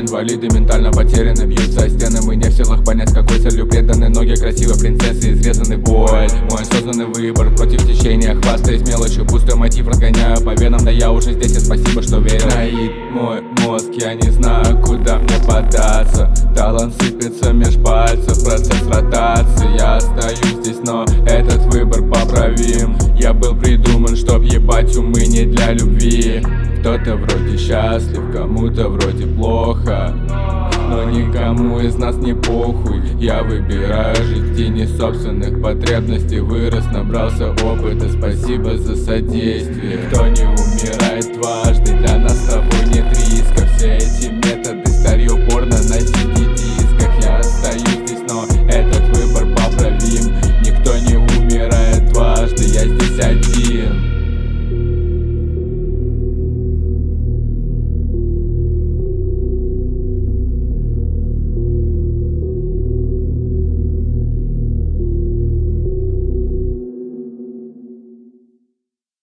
Инвалиды ментально потеряны, бьются о стены. Мы не в силах понять, с какой целью преданы ноги красивой принцессы, изрезанный боль. Мой осознанный выбор против течения, хвастаясь мелочью, пустой мотив разгоняю по венам. Да я уже здесь, и спасибо, что верил. Троит мой мозг, я не знаю, куда мне податься. Талант сыпется меж пальцев, процесс ротации. Я остаюсь здесь, но этот выбор поправим. Я был придуман, чтоб ебать умы не для любви. Кто-то вроде счастлив, кому-то вроде плохо, но никому из нас не похуй. Я выбираю жить в тени собственных потребностей. Вырос, набрался опыта, спасибо за содействие. Кто не умирает дважды, для нас с тобой нет риска. Все эти методы